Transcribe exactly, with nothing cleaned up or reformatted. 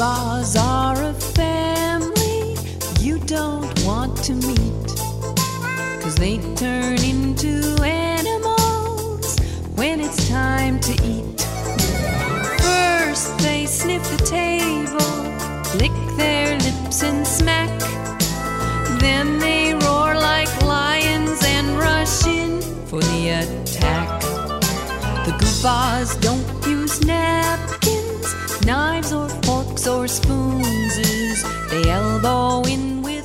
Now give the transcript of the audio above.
Goombas are a family you don't want to meet, 'cause they turn into animals when it's time to eat. First they sniff the table, lick their lips and smack. Then they roar like lions and rush in for the attack. The Goombas don't use napkins, knives or forks or spoons. They elbow in with